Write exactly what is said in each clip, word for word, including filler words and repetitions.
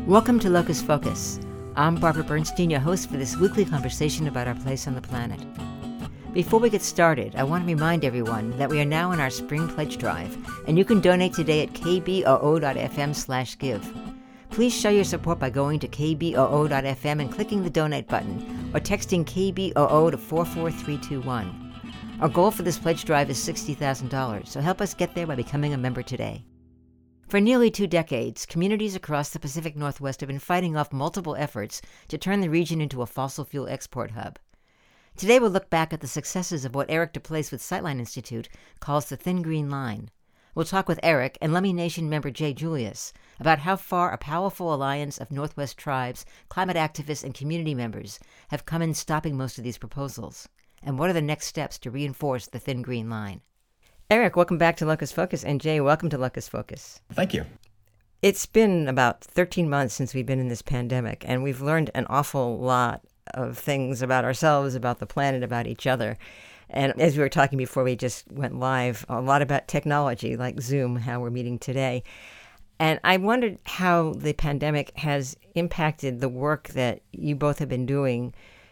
Welcome to Locus Focus. I'm Barbara Bernstein, your host for this weekly conversation about our place on the planet. Before we get started, I want to remind everyone that we are now in our spring pledge drive, and you can donate today at kboo.fm slash give. Please show your support by going to kboo.fm and clicking the donate button, or texting K B O O to four four three two one. Our goal for this pledge drive is sixty thousand dollars, so help us get there by becoming a member today. For nearly two decades, communities across the Pacific Northwest have been fighting off multiple efforts to turn the region into a fossil fuel export hub. Today we'll look back at the successes of what Eric DePlace with Sightline Institute calls the Thin Green Line. We'll talk with Eric and Lummi Nation member Jay Julius about how far a powerful alliance of Northwest tribes, climate activists, and community members have come in stopping most of these proposals, and what are the next steps to reinforce the Thin Green Line. Eric, welcome back to Locus Focus, and Jay, welcome to Locus Focus. Thank you. It's been about thirteen months since we've been in this pandemic, and we've learned an awful lot of things about ourselves, about the planet, about each other. And as we were talking before we just went live, a lot about technology, like Zoom, how we're meeting today. And I wondered how the pandemic has impacted the work that you both have been doing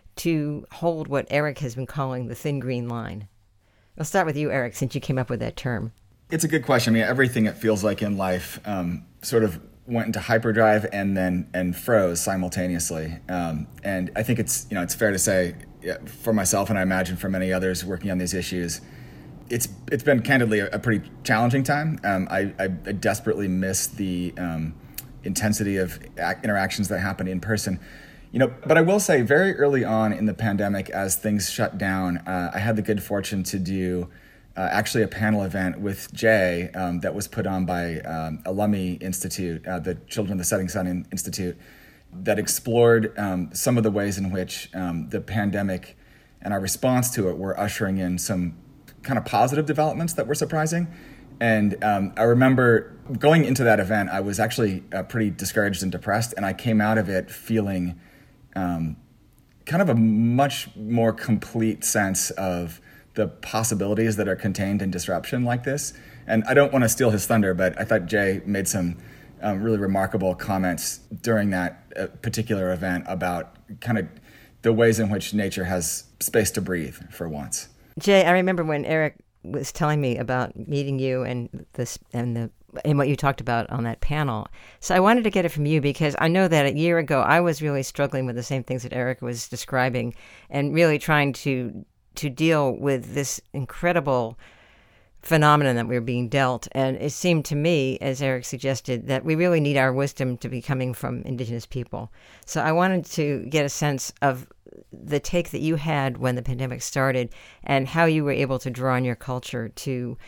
to hold what Eric has been calling the Thin Green Line. I'll start with you, Eric, since you came up with that term. It's a good question. I mean, everything it feels like in life um, sort of went into hyperdrive and then and froze simultaneously. Um, and I think it's you know it's fair to say, yeah, for myself and I imagine for many others working on these issues, it's it's been candidly a, a pretty challenging time. Um, I, I, I desperately miss the um, intensity of interactions that happen in person. You know, but I will say very early on in the pandemic, as things shut down, uh, I had the good fortune to do uh, actually a panel event with Jay um, that was put on by um, a Lummi Institute, uh, the Children of the Setting Sun Institute, that explored um, some of the ways in which um, the pandemic and our response to it were ushering in some kind of positive developments that were surprising. And um, I remember going into that event, I was actually uh, pretty discouraged and depressed, and I came out of it feeling Um, kind of a much more complete sense of the possibilities that are contained in disruption like this. And I don't want to steal his thunder, but I thought Jay made some um, really remarkable comments during that uh, particular event about kind of the ways in which nature has space to breathe for once. Jay, I remember when Eric was telling me about meeting you and this and the and what you talked about on that panel. So I wanted to get it from you because I know that a year ago I was really struggling with the same things that Eric was describing and really trying to to deal with this incredible phenomenon that we were being dealt. And it seemed to me, as Eric suggested, that we really need our wisdom to be coming from Indigenous people. So I wanted to get a sense of the take that you had when the pandemic started and how you were able to draw on your culture to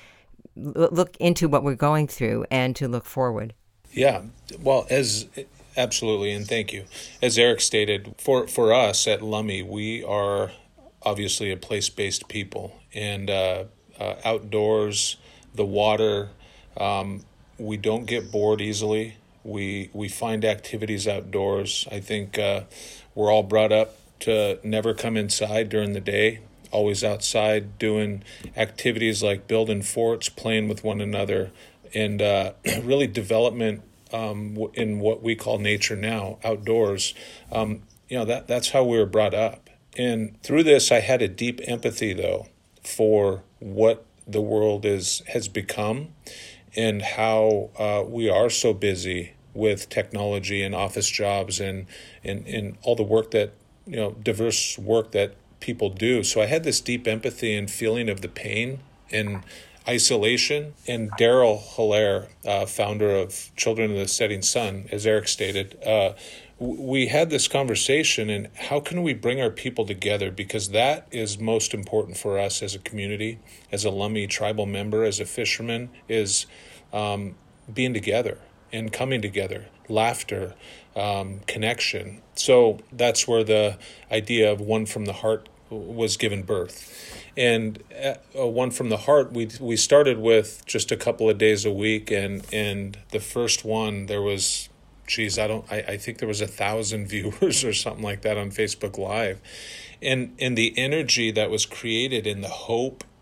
look into what we're going through and to look forward. Yeah, well, as absolutely, and thank you. As Eric stated, for, for us at Lummi, we are obviously a place-based people, and uh, uh, outdoors, the water, um, we don't get bored easily. We we find activities outdoors. I think uh, we're all brought up to never come inside during the day, always outside doing activities like building forts, playing with one another, and uh, really development um, in what we call nature now, outdoors. Um, you know, that that's how we were brought up. And through this, I had a deep empathy, though, for what the world is has become and how uh, we are so busy with technology and office jobs and, and, and all the work that, you know, diverse work that people do. So I had this deep empathy and feeling of the pain and isolation. And Daryl Hilaire, uh, founder of Children of the Setting Sun, as Eric stated, uh, w- we had this conversation, and how can we bring our people together? Because that is most important for us as a community, as a Lummi tribal member, as a fisherman, is um, being together and coming together, laughter, um, connection. So that's where the idea of One from the Heart was given birth. And uh, One from the Heart, we we started with just a couple of days a week, and and the first one there was, geez, I don't, I, I think there was a thousand viewers or something like that on Facebook Live, and and the energy that was created, and the hope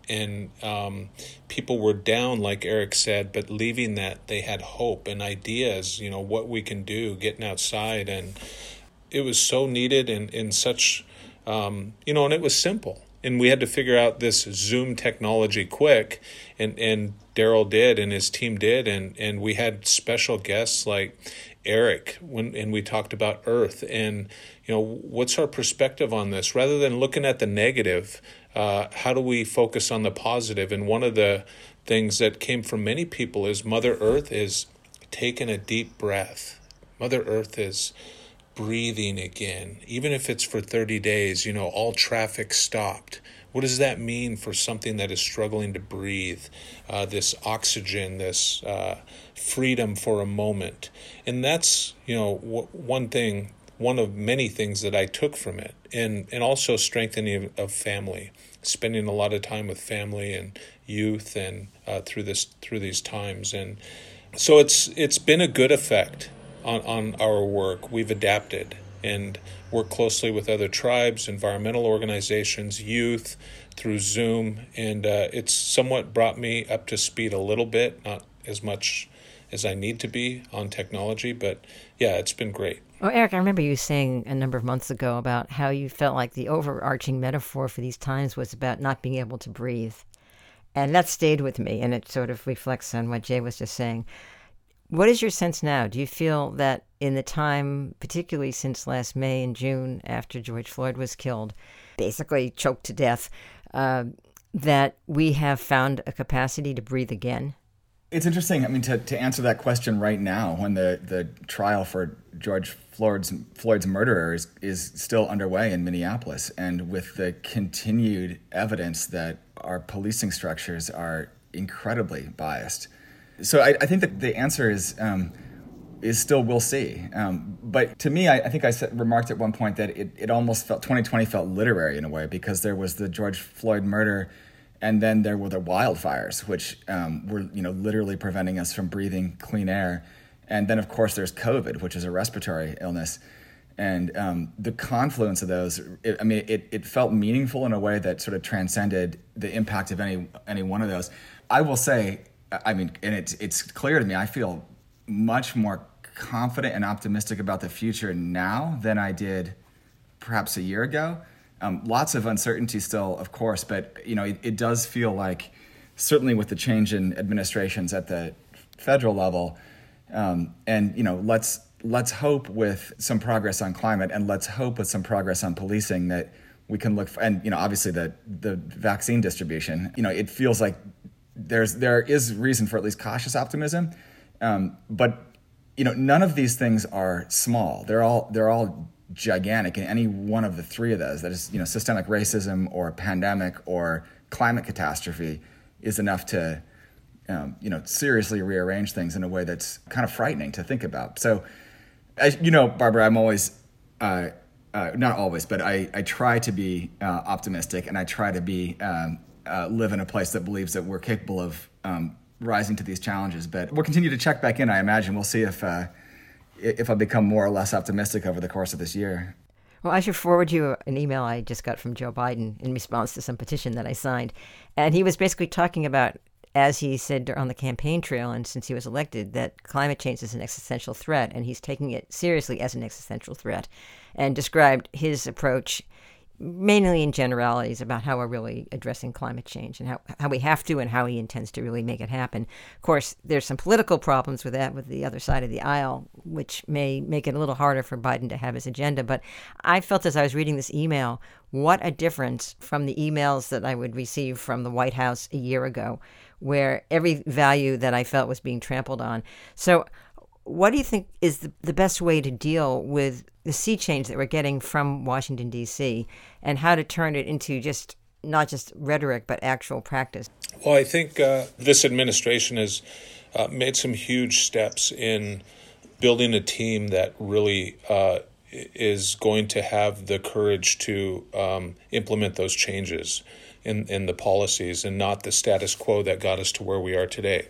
and um, people were down, like Eric said, but leaving that they had hope and ideas, you know, what we can do, getting outside. And it was so needed and in such, um, you know, and it was simple. And we had to figure out this Zoom technology quick, and, and Daryl did, and his team did, and, and we had special guests like Eric, when and we talked about Earth, and you know, what's our perspective on this? Rather than looking at the negative, uh, how do we focus on the positive? And one of the things that came from many people is Mother Earth is taking a deep breath. Mother Earth is breathing again, even if it's for thirty days, you know, all traffic stopped. What does that mean for something that is struggling to breathe? Uh, this oxygen, this uh, freedom for a moment. And that's, you know, w- one thing, one of many things that I took from it. And, and also strengthening of, of family, spending a lot of time with family and youth and uh, through this through these times. And so it's it's been a good effect on, on our work. We've adapted and work closely with other tribes, environmental organizations, youth, through Zoom, and uh, it's somewhat brought me up to speed a little bit, not as much as I need to be on technology, but yeah, it's been great. Well, Eric, I remember you saying a number of months ago about how you felt like the overarching metaphor for these times was about not being able to breathe, and that stayed with me, and it sort of reflects on what Jay was just saying. What is your sense now? Do you feel that in the time, particularly since last May and June, after George Floyd was killed, basically choked to death, uh, that we have found a capacity to breathe again? It's interesting. I mean, to, to answer that question right now, when the, the trial for George Floyd's, Floyd's murderer is, is still underway in Minneapolis, and with the continued evidence that our policing structures are incredibly biased. So I, I think that the answer is um, is still we'll see. Um, but to me, I, I think I said, remarked at one point that it, it almost felt, twenty twenty felt literary in a way, because there was the George Floyd murder, and then there were the wildfires, which um, were you know literally preventing us from breathing clean air. And then, of course, there's COVID, which is a respiratory illness. And um, the confluence of those, it, I mean, it, it felt meaningful in a way that sort of transcended the impact of any any one of those. I will say, I mean, and it's it's clear to me, I feel much more confident and optimistic about the future now than I did perhaps a year ago. Um, lots of uncertainty still, of course, but you know, it, it does feel like, certainly with the change in administrations at the federal level, um, and you know, let's let's hope with some progress on climate, and let's hope with some progress on policing that we can look for, and you know, obviously the the vaccine distribution. You know, it feels like There's there is reason for at least cautious optimism, um, but you know none of these things are small. They're all they're all gigantic, and any one of the three of those, that is you know systemic racism or pandemic or climate catastrophe, is enough to um, you know seriously rearrange things in a way that's kind of frightening to think about. So, as you know, Barbara, I'm always uh, uh, not always, but I I try to be uh, optimistic, and I try to be. Um, Uh, live in a place that believes that we're capable of um, rising to these challenges. But we'll continue to check back in, I imagine. We'll see if uh, if I become more or less optimistic over the course of this year. Well, I should forward you an email I just got from Joe Biden in response to some petition that I signed. And he was basically talking about, as he said on the campaign trail and since he was elected, that climate change is an existential threat, and he's taking it seriously as an existential threat, and described his approach mainly in generalities about how we're really addressing climate change and how, how we have to and how he intends to really make it happen. Of course, there's some political problems with that with the other side of the aisle, which may make it a little harder for Biden to have his agenda. But I felt as I was reading this email, what a difference from the emails that I would receive from the White House a year ago, where every value that I felt was being trampled on. So what do you think is the, the best way to deal with the sea change that we're getting from Washington, D C, and how to turn it into just not just rhetoric, but actual practice? Well, I think uh, this administration has uh, made some huge steps in building a team that really uh, is going to have the courage to um, implement those changes in, in the policies and not the status quo that got us to where we are today.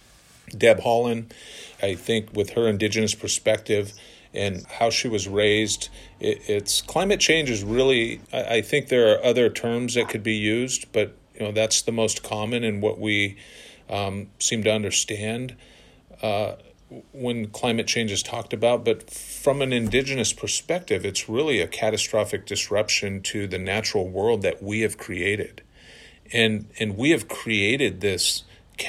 Deb Haaland, I think with her indigenous perspective and how she was raised, it, it's climate change is really, I, I think there are other terms that could be used, but you know, that's the most common and what we um, seem to understand uh, when climate change is talked about. But from an indigenous perspective, it's really a catastrophic disruption to the natural world that we have created. And and we have created this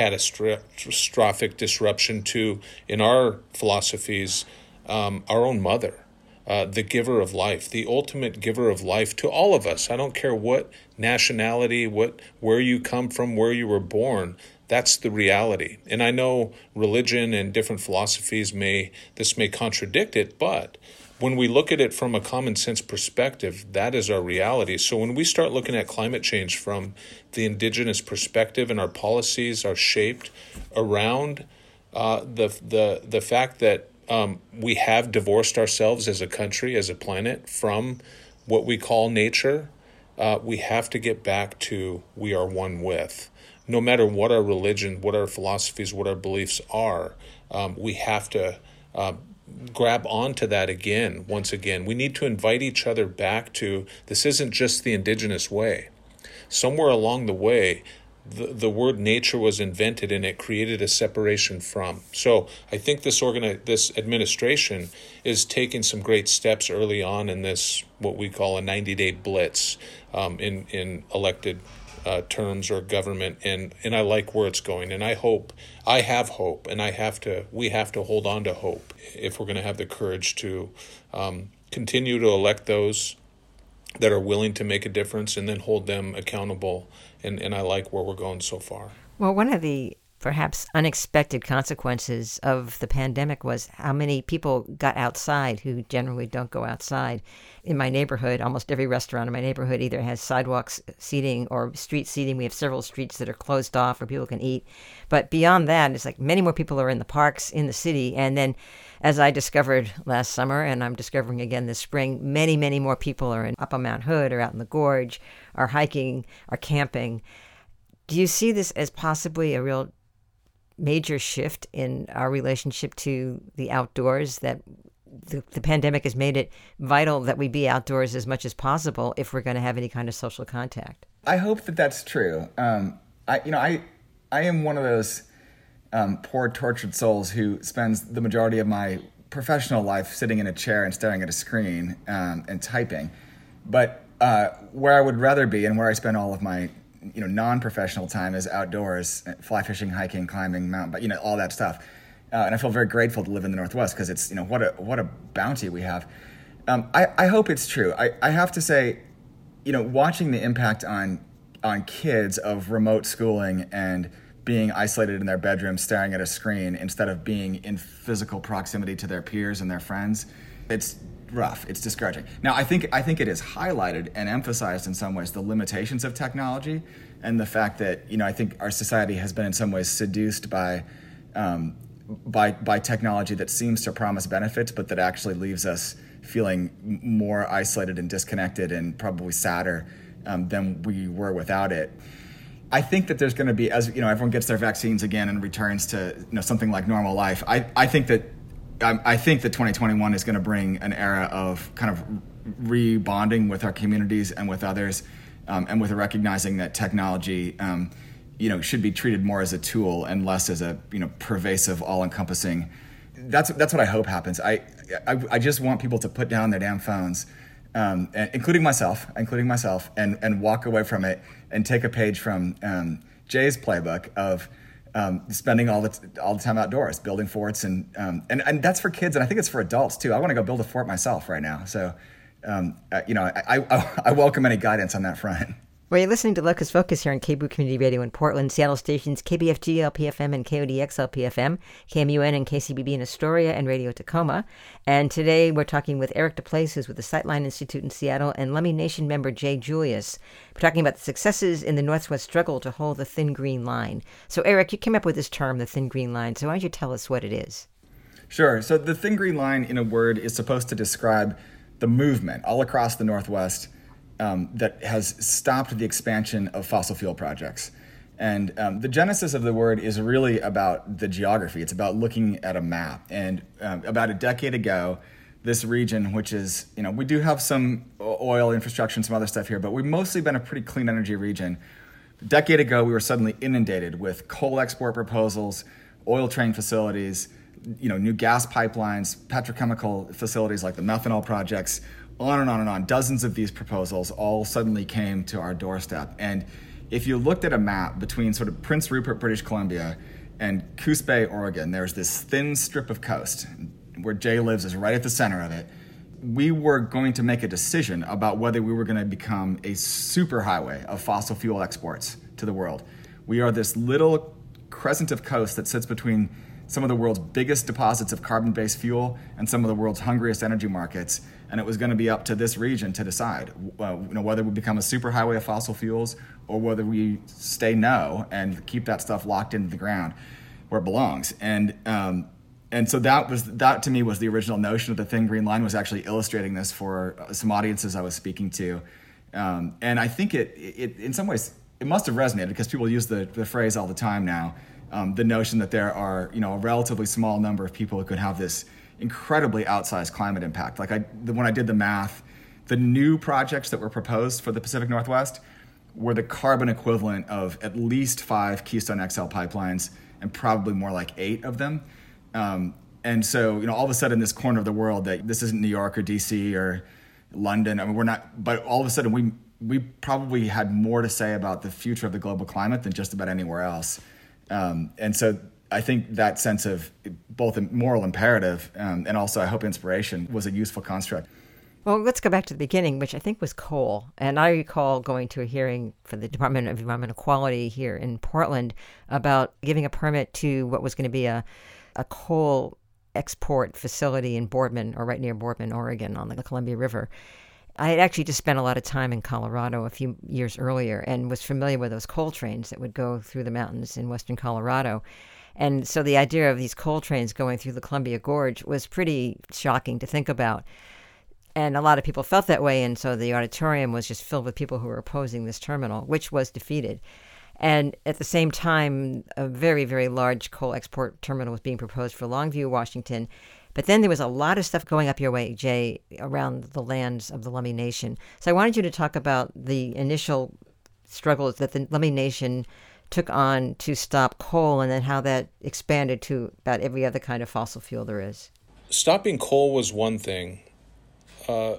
catastrophic disruption to, in our philosophies, um, our own mother, uh, the giver of life, the ultimate giver of life to all of us. I don't care what nationality, what where you come from, where you were born. That's the reality. And I know religion and different philosophies may, this may contradict it, but when we look at it from a common sense perspective, that is our reality. So when we start looking at climate change from the indigenous perspective, and our policies are shaped around uh, the the the fact that um, we have divorced ourselves as a country, as a planet, from what we call nature, uh, we have to get back to we are one with. No matter what our religion, what our philosophies, what our beliefs are, um, we have to uh, grab onto that again, once again. We need to invite each other back to, this isn't just the indigenous way. Somewhere along the way, the, the word nature was invented and it created a separation from. So I think this organi- this administration is taking some great steps early on in this, what we call a ninety-day blitz um, in, in elected Uh, terms or government, and and I like where it's going, and I hope, I have hope, and I have to, we have to hold on to hope if we're going to have the courage to um, continue to elect those that are willing to make a difference and then hold them accountable, and, and I like where we're going so far. Well, one of the perhaps unexpected consequences of the pandemic was how many people got outside who generally don't go outside. In my neighborhood, almost every restaurant in my neighborhood either has sidewalks seating or street seating. We have several streets that are closed off where people can eat. But beyond that, it's like many more people are in the parks in the city. And then, as I discovered last summer, and I'm discovering again this spring, many, many more people are in, up on Mount Hood or out in the gorge, are hiking, are camping. Do you see this as possibly a real major shift in our relationship to the outdoors, that the, the pandemic has made it vital that we be outdoors as much as possible if we're going to have any kind of social contact? I hope that that's true. Um, I, you know, I, I am one of those um, poor, tortured souls who spends the majority of my professional life sitting in a chair and staring at a screen um, and typing. But uh, where I would rather be, and where I spend all of my you know, non-professional time, is outdoors, fly fishing, hiking, climbing, mountain, but you know, all that stuff. Uh, and I feel very grateful to live in the Northwest because it's, you know, what a what a bounty we have. Um, I, I hope it's true. I, I have to say, you know, watching the impact on on kids of remote schooling and being isolated in their bedroom, staring at a screen instead of being in physical proximity to their peers and their friends, it's rough. It's discouraging. Now, I think I think it is highlighted and emphasized in some ways the limitations of technology and the fact that, you know, I think our society has been in some ways seduced by um, by by technology that seems to promise benefits, but that actually leaves us feeling more isolated and disconnected and probably sadder um, than we were without it. I think that there's going to be, as you know, everyone gets their vaccines again and returns to, you know, something like normal life. I, I think that I think that twenty twenty-one is going to bring an era of kind of rebonding with our communities and with others, um, and with recognizing that technology, um, you know, should be treated more as a tool and less as a, you know, pervasive, all-encompassing. That's that's what I hope happens. I I, I just want people to put down their damn phones, um, including myself, including myself, and and walk away from it and take a page from um, Jay's playbook of. Um, spending all the t- all the time outdoors, building forts, and um, and and that's for kids, and I think it's for adults too. I want to go build a fort myself right now, so um, uh, you know, I, I I welcome any guidance on that front. Well, you're listening to Locus Focus here on K B O O Community Radio in Portland, Seattle stations K B F G L P F M and K O D X L P F M, K M U N and K C B B in Astoria, and Radio Tacoma. And today we're talking with Eric DePlace, who's with the Sightline Institute in Seattle, and Lummi Nation member Jay Julius. We're talking about the successes in the Northwest struggle to hold the thin green line. So, Eric, you came up with this term, the thin green line. So why don't you tell us what it is? Sure. So the thin green line, in a word, is supposed to describe the movement all across the Northwest Um, that has stopped the expansion of fossil fuel projects. And um, the genesis of the word is really about the geography. It's about looking at a map. And um, about a decade ago, this region, which is, you know, we do have some oil infrastructure and some other stuff here, but we've mostly been a pretty clean energy region, A decade ago, we were suddenly inundated with coal export proposals, oil train facilities, you know, new gas pipelines, petrochemical facilities like the methanol projects, on and on and on. Dozens of these proposals all suddenly came to our doorstep. And if you looked at a map between sort of Prince Rupert, British Columbia, and Coos Bay, Oregon, there's this thin strip of coast where Jay lives is right at the center of it. We were going to make a decision about whether we were going to become a superhighway of fossil fuel exports to the world. We are this little crescent of coast that sits between some of the world's biggest deposits of carbon-based fuel and some of the world's hungriest energy markets, and it was going to be up to this region to decide uh, you know, whether we become a superhighway of fossil fuels or whether we stay no and keep that stuff locked into the ground where it belongs. And um, and so that was that to me was the original notion of the Thin Green Line, was actually illustrating this for some audiences I was speaking to, um, and I think it it in some ways it must have resonated because people use the the phrase all the time now. Um, the notion that there are, you know, a relatively small number of people who could have this incredibly outsized climate impact. Like I, the, when I did the math, the new projects that were proposed for the Pacific Northwest were the carbon equivalent of at least five Keystone X L pipelines and probably more like eight of them. Um, and so, you know, all of a sudden, this corner of the world, that this isn't New York or D C or London. I mean, we're not. But all of a sudden, we we probably had more to say about the future of the global climate than just about anywhere else. Um, and so I think that sense of both a moral imperative um, and also, I hope, inspiration was a useful construct. Well, let's go back to the beginning, which I think was coal. And I recall going to a hearing for the Department of Environmental Quality here in Portland about giving a permit to what was going to be a, a coal export facility in Boardman, or right near Boardman, Oregon, on the Columbia River. I had actually just spent a lot of time in Colorado a few years earlier and was familiar with those coal trains that would go through the mountains in western Colorado. And so the idea of these coal trains going through the Columbia Gorge was pretty shocking to think about. And a lot of people felt that way, and so the auditorium was just filled with people who were opposing this terminal, which was defeated. And at the same time, a very, very large coal export terminal was being proposed for Longview, Washington. But then there was a lot of stuff going up your way, Jay, around the lands of the Lummi Nation. So I wanted you to talk about the initial struggles that the Lummi Nation took on to stop coal, and then how that expanded to about every other kind of fossil fuel there is. Stopping coal was one thing. Uh,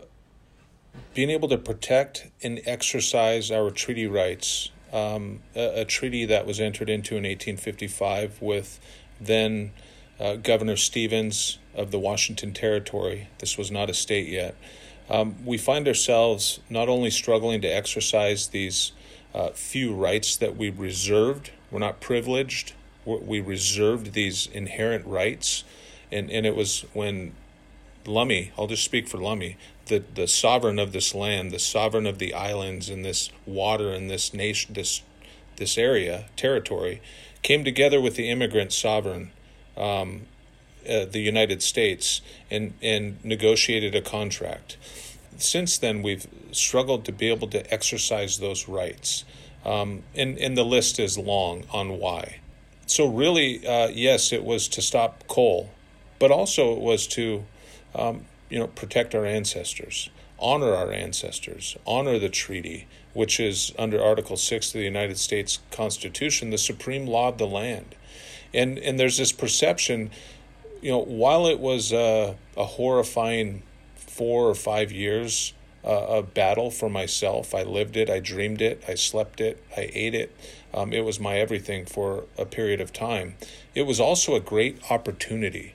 being able to protect and exercise our treaty rights, um, a, a treaty that was entered into in eighteen fifty-five with then uh, Governor Stevens of the Washington Territory. This was not a state yet. Um, we find ourselves not only struggling to exercise these uh, few rights that we reserved, we're not privileged, we reserved these inherent rights, and, and it was when Lummi, I'll just speak for Lummi, the, the sovereign of this land, the sovereign of the islands and this water and this nation, this this area, territory, came together with the immigrant sovereign, um, uh, the United States, and, and negotiated a contract. Since then, we've struggled to be able to exercise those rights. Um, and, and the list is long on why. So really, uh, yes, it was to stop coal, but also it was to Um, you know, protect our ancestors, honor our ancestors, honor the treaty, which is under Article six of the United States Constitution, the supreme law of the land. And and there's this perception, you know, while it was uh, a horrifying four or five years uh, of battle for myself, I lived it, I dreamed it, I slept it, I ate it. Um, it was my everything for a period of time. It was also a great opportunity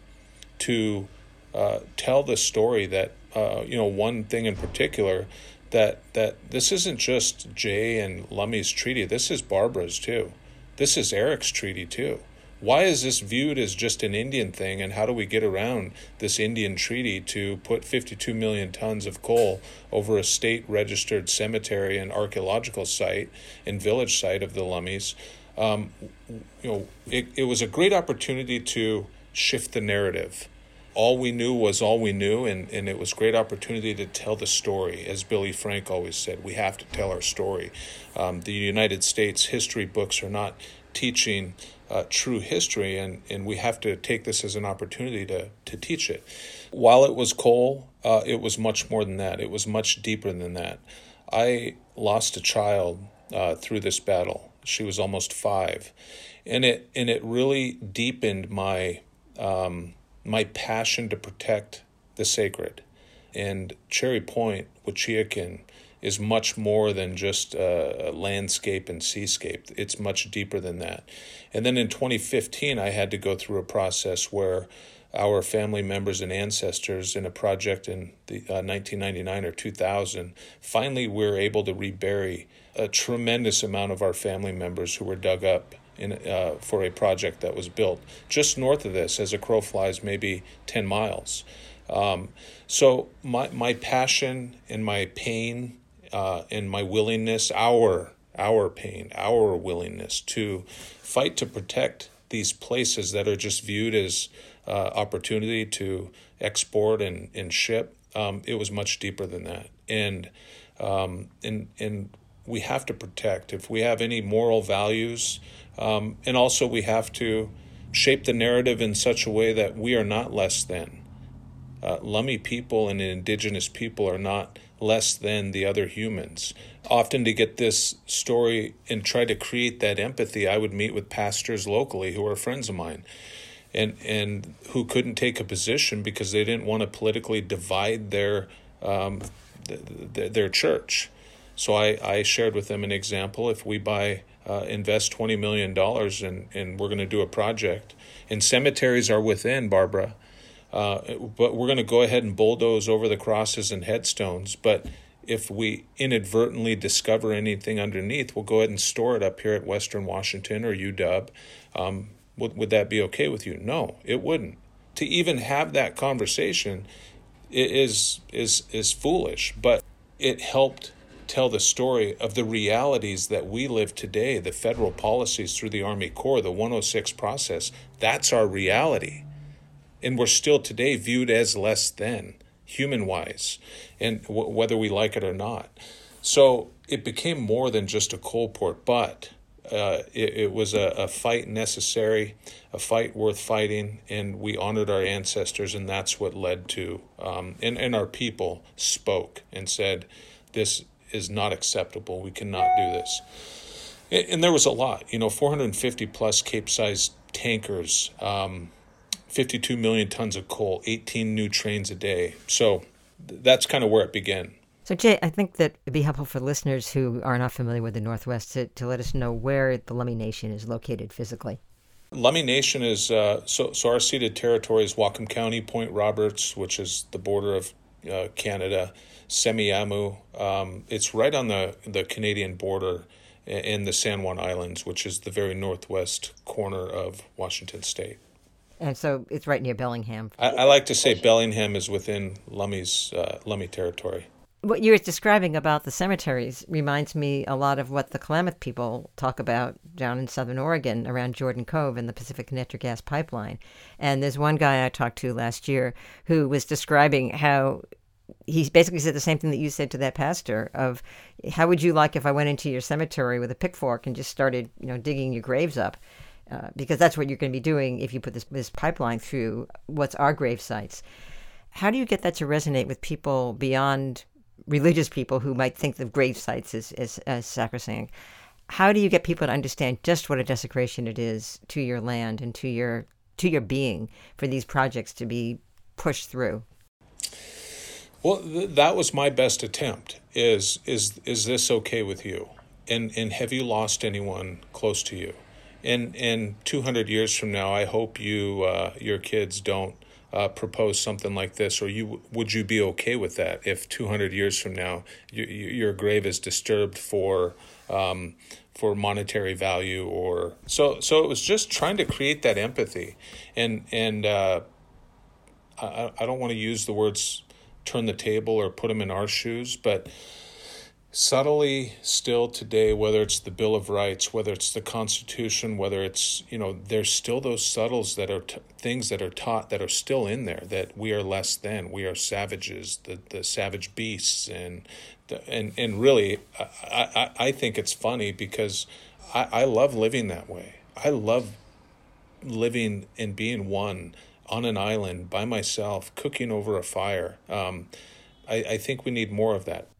to Uh, tell the story that, uh, you know, one thing in particular, that that this isn't just Jay and Lummi's treaty. This is Barbara's too. This is Eric's treaty too. Why is this viewed as just an Indian thing, and how do we get around this Indian treaty to put fifty-two million tons of coal over a state-registered cemetery and archaeological site and village site of the Lummis? Um, you know, it, it was a great opportunity to shift the narrative. All we knew was all we knew, and, and it was a great opportunity to tell the story. As Billy Frank always said, we have to tell our story. Um, the United States history books are not teaching uh, true history, and, and we have to take this as an opportunity to, to teach it. While it was coal, uh, it was much more than that. It was much deeper than that. I lost a child uh, through this battle, She was almost five, and it and it really deepened my um, my passion to protect the sacred. And Cherry Point, Wahchiacan, is much more than just a landscape and seascape. It's much deeper than that. And then in twenty fifteen, I had to go through a process where our family members and ancestors in a project in the uh, nineteen ninety-nine or two thousand, finally we were able to rebury a tremendous amount of our family members who were dug up in uh, for a project that was built just north of this, as a crow flies, maybe ten miles. Um, so my my passion and my pain uh, and my willingness, our our pain, our willingness to fight to protect these places that are just viewed as uh, opportunity to export and, and ship, um, it was much deeper than that. And um, and and we have to protect if we have any moral values, um, and also we have to shape the narrative in such a way that we are not less than. Uh, Lummi people and indigenous people are not less than the other humans. Often to get this story and try to create that empathy, I would meet with pastors locally who are friends of mine and and who couldn't take a position because they didn't want to politically divide their um, th- th- their church. So I, I shared with them an example. If we buy, uh, invest twenty million dollars and, and we're going to do a project, and cemeteries are within, Barbara, Uh, but we're going to go ahead and bulldoze over the crosses and headstones. But if we inadvertently discover anything underneath, we'll go ahead and store it up here at Western Washington or U W. Um, would, would that be okay with you? No, it wouldn't. To even have that conversation is is is foolish. But it helped tell the story of the realities that we live today, the federal policies through the Army Corps, the one oh six process. That's our reality. And we're still today viewed as less than, human-wise, and w- whether we like it or not. So it became more than just a coal port, but uh, it, it was a, a fight necessary, a fight worth fighting, and we honored our ancestors, and that's what led to, um, and, and our people spoke and said, this is not acceptable, we cannot do this. And, and there was a lot, you know, four hundred fifty plus Capesize tankers, um, fifty-two million tons of coal, eighteen new trains a day. So that's kind of where it began. So, Jay, I think that it'd be helpful for listeners who are not familiar with the Northwest to, to let us know where the Lummi Nation is located physically. Lummi Nation is, uh, so, so our ceded territory is Whatcom County, Point Roberts, which is the border of uh, Canada, Semiahmoo. Um, it's right on the, the Canadian border in the San Juan Islands, which is the very northwest corner of Washington State. And so it's right near Bellingham. I, I like to say Bellingham is within Lummi's uh, Lummi territory. What you were describing about the cemeteries reminds me a lot of what the Klamath people talk about down in southern Oregon around Jordan Cove and the Pacific Natural Gas Pipeline. And there's one guy I talked to last year who was describing how he basically said the same thing that you said to that pastor of how would you like if I went into your cemetery with a pitchfork and just started, you know, digging your graves up? Uh, because that's what you're going to be doing if you put this, this pipeline through what's our grave sites. How do you get that to resonate with people beyond religious people who might think of grave sites as, as, as sacrosanct? How do you get people to understand just what a desecration it is to your land and to your to your being for these projects to be pushed through? Well, th- that was my best attempt. Is is is this okay with you? And and have you lost anyone close to you? And in two hundred years from now, I hope you, uh, your kids don't uh, propose something like this, or you would you be okay with that if two hundred years from now you, you, your grave is disturbed for um, for monetary value, or so. So it was just trying to create that empathy, and and uh, I, I don't want to use the words turn the table or put them in our shoes, but subtly still today, whether it's the Bill of Rights, whether it's the Constitution, whether it's, you know, there's still those subtles that are t- things that are taught that are still in there, that we are less than, we are savages, the, the savage beasts. And, the, and, and really, I, I, I think it's funny because I, I love living that way. I love living and being one on an island by myself, cooking over a fire. Um, I, I think we need more of that.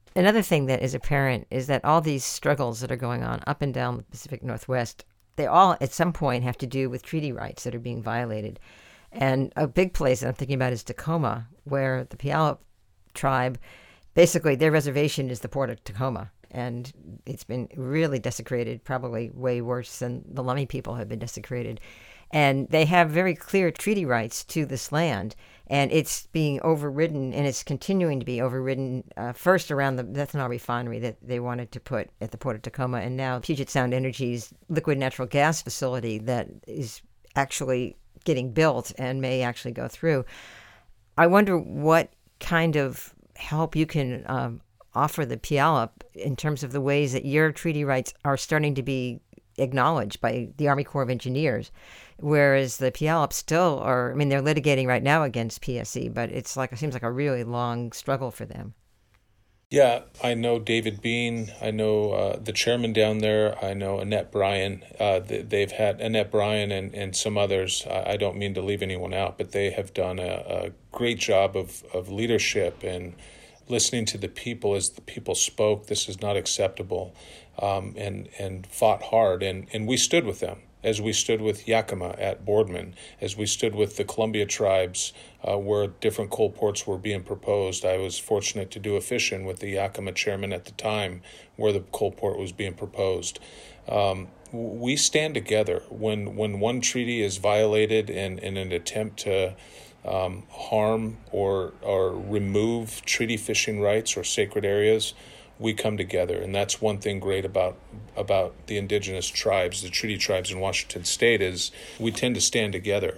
Another thing that is apparent is that all these struggles that are going on up and down the Pacific Northwest, they all at some point have to do with treaty rights that are being violated. And a big place that I'm thinking about is Tacoma, where the Puyallup tribe, basically their reservation is the port of Tacoma. And it's been really desecrated, probably way worse than the Lummi people have been desecrated. And they have very clear treaty rights to this land. And it's being overridden, and it's continuing to be overridden, uh, first around the ethanol refinery that they wanted to put at the Port of Tacoma, and now Puget Sound Energy's liquid natural gas facility that is actually getting built and may actually go through. I wonder what kind of help you can um, offer the Puyallup in terms of the ways that your treaty rights are starting to be acknowledged by the Army Corps of Engineers, whereas the Puyallup still are, I mean, they're litigating right now against P S E, but it's like, it seems like a really long struggle for them. Yeah, I know David Bean. I know uh, the chairman down there. I know Annette Bryan. Uh, they've had Annette Bryan and, and some others. I don't mean to leave anyone out, but they have done a, a great job of, of leadership and listening to the people as the people spoke. This is not acceptable, um, and and fought hard. And, and we stood with them, as we stood with Yakima at Boardman, as we stood with the Columbia tribes uh, where different coal ports were being proposed. I was fortunate to do a fish-in with the Yakima chairman at the time where the coal port was being proposed. Um, we stand together when when one treaty is violated in, in an attempt to um, harm or or remove treaty fishing rights or sacred areas. We come together, and that's one thing great about about the indigenous tribes, the treaty tribes in Washington State, is we tend to stand together,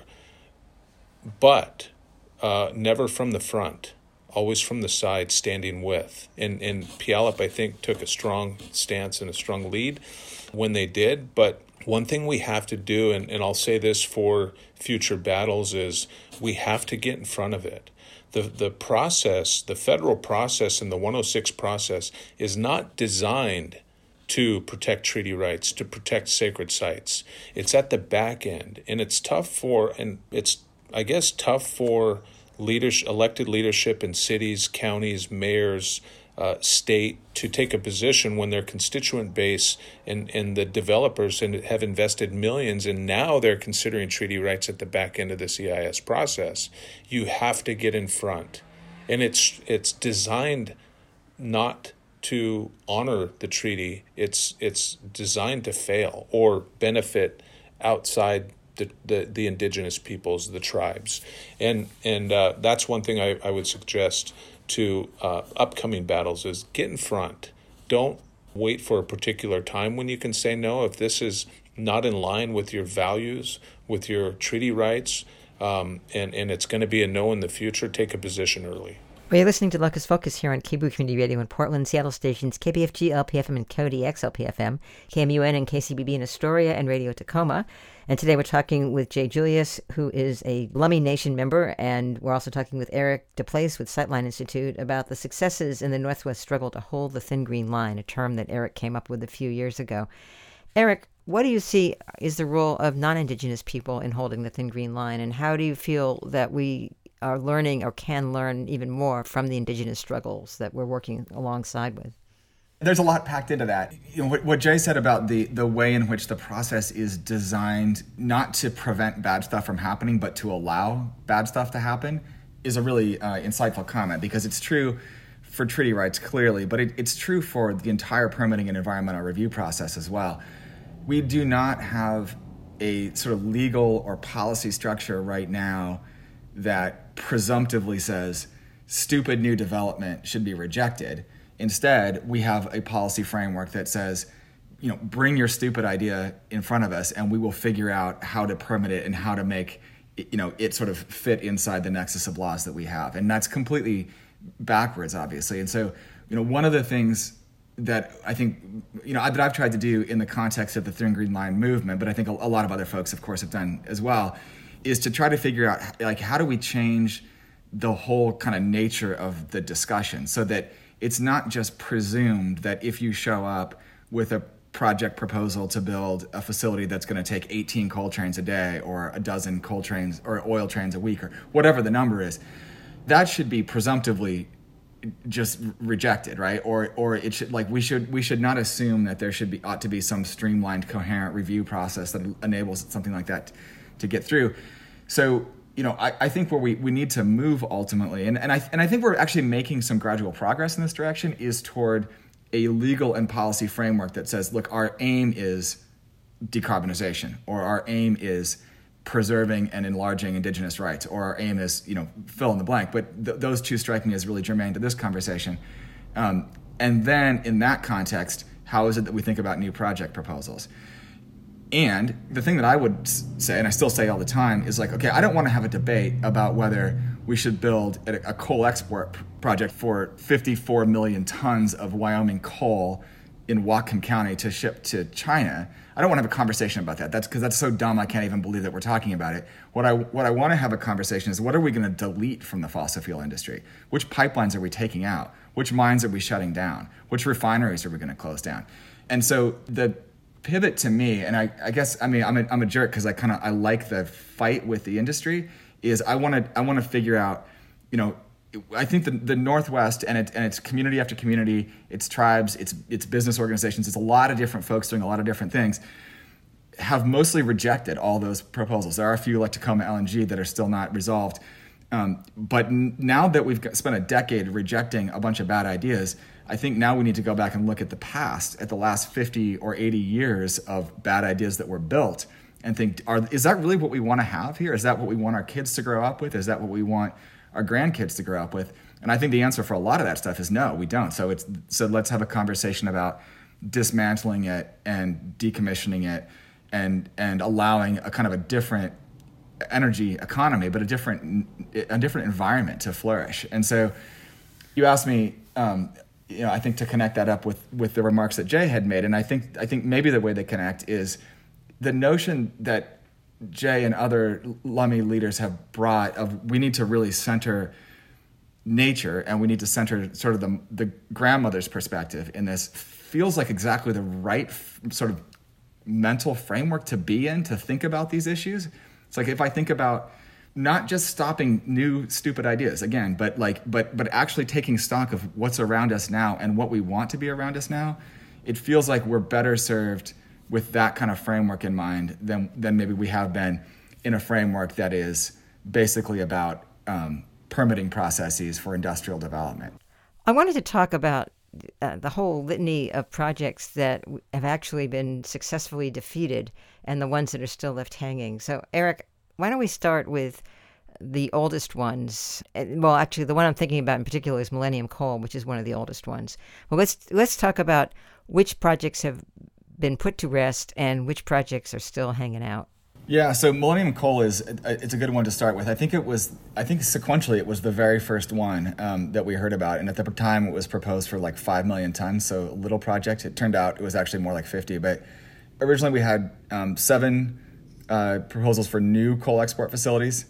but uh, never from the front, always from the side, standing with. And, and Puyallup, I think, took a strong stance and a strong lead when they did, but one thing we have to do, and, and I'll say this for future battles, is we have to get in front of it. The the process, the federal process and the one oh six process is not designed to protect treaty rights, to protect sacred sites. It's at the back end, and it's tough for, and it's, I guess, tough for leaders, elected leadership in cities, counties, mayors, uh, state to take a position when their constituent base and, and the developers and have invested millions, and now they're considering treaty rights at the back end of the C I S process. You have to get in front. And it's it's designed not to honor the treaty. It's it's designed to fail or benefit outside the, the, the indigenous peoples, the tribes. And and uh, that's one thing I, I would suggest to uh, upcoming battles is get in front. Don't wait for a particular time when you can say no. If this is not in line with your values, with your treaty rights, um, and, and it's going to be a no in the future, take a position early. Well, you're listening to Locust Focus here on K B O Community Radio in Portland, Seattle stations K B F G, L P F M, and Cody X L P F M, K M U N and K C B B in Astoria, and Radio Tacoma. And today we're talking with Jay Julius, who is a Lummi Nation member, and we're also talking with Eric DePlace with Sightline Institute about the successes in the Northwest struggle to hold the Thin Green Line, a term that Eric came up with a few years ago. Eric, what do you see is the role of non-Indigenous people in holding the Thin Green Line, and how do you feel that we are learning or can learn even more from the Indigenous struggles that we're working alongside with? There's a lot packed into that. You know, what, what Jay said about the, the way in which the process is designed not to prevent bad stuff from happening, but to allow bad stuff to happen is a really uh, insightful comment, because it's true for treaty rights clearly, but it, it's true for the entire permitting and environmental review process as well. We do not have a sort of legal or policy structure right now that presumptively says stupid new development should be rejected. Instead, we have a policy framework that says, you know, bring your stupid idea in front of us and we will figure out how to permit it and how to make, you know, it sort of fit inside the nexus of laws that we have. And that's completely backwards, obviously. And so, you know, one of the things that I think, you know, that I've tried to do in the context of the Thin Green Line movement, but I think a, a lot of other folks, of course, have done as well, is to try to figure out, like, how do we change the whole kind of nature of the discussion so that it's not just presumed that if you show up with a project proposal to build a facility that's going to take eighteen coal trains a day or a dozen coal trains or oil trains a week or whatever the number is, that should be presumptively just rejected, right? Or or it should like we should we should not assume that there should be ought to be some streamlined, coherent review process that enables something like that to get through. So, you know, I, I think where we, we need to move ultimately, and, and I and I think we're actually making some gradual progress in this direction, is toward a legal and policy framework that says, look, our aim is decarbonization, or our aim is preserving and enlarging indigenous rights, or our aim is, you know, fill in the blank. But th- those two strike me as really germane to this conversation. Um, and then in that context, how is it that we think about new project proposals? And the thing that I would say, and I still say all the time, is like, okay, I don't want to have a debate about whether we should build a, a coal export project for fifty-four million tons of Wyoming coal in Whatcom County to ship to China. I don't want to have a conversation about that. That's because that's so dumb I can't even believe that we're talking about it. What I what I want to have a conversation is, what are we going to delete from the fossil fuel industry? Which pipelines are we taking out? Which mines are we shutting down? Which refineries are we going to close down? And so the pivot to me, and I, I guess I mean I'm a, I'm a jerk because I kind of I like the fight with the industry, is I want to I want to figure out, you know, I think the, the Northwest and, it, and its community after community, its tribes, its its business organizations, it's a lot of different folks doing a lot of different things, have mostly rejected all those proposals. There are a few like Tacoma L N G that are still not resolved. Um, but n- now that we've spent a decade rejecting a bunch of bad ideas, I think now we need to go back and look at the past, at the last fifty or eighty years of bad ideas that were built, and think, are, is that really what we want to have here? Is that what we want our kids to grow up with? Is that what we want our grandkids to grow up with? And I think the answer for a lot of that stuff is no, we don't. So it's so let's have a conversation about dismantling it and decommissioning it, and and allowing a kind of a different energy economy, but a different a different environment to flourish. And so you asked me, um, you know, I think to connect that up with with the remarks that Jay had made, and I think I think maybe the way they connect is the notion that Jay and other Lummi leaders have brought of we need to really center nature, and we need to center sort of the the grandmother's perspective in this, feels like exactly the right f- sort of mental framework to be in, to think about these issues. It's like, if I think about not just stopping new stupid ideas again, but like but but actually taking stock of what's around us now and what we want to be around us now, it feels like we're better served with that kind of framework in mind than than maybe we have been in a framework that is basically about um, permitting processes for industrial development. I wanted to talk about uh, the whole litany of projects that have actually been successfully defeated and the ones that are still left hanging. So, Eric, why don't we start with the oldest ones? Well, actually, the one I'm thinking about in particular is Millennium Coal, which is one of the oldest ones. Well, let's let's talk about which projects have been put to rest and which projects are still hanging out. Yeah, so Millennium Coal is it's a good one to start with. I think it was I think sequentially it was the very first one um, that we heard about, and at the time it was proposed for like five million tons, so a little project. It turned out it was actually more like fifty, but originally we had um, seven uh, proposals for new coal export facilities,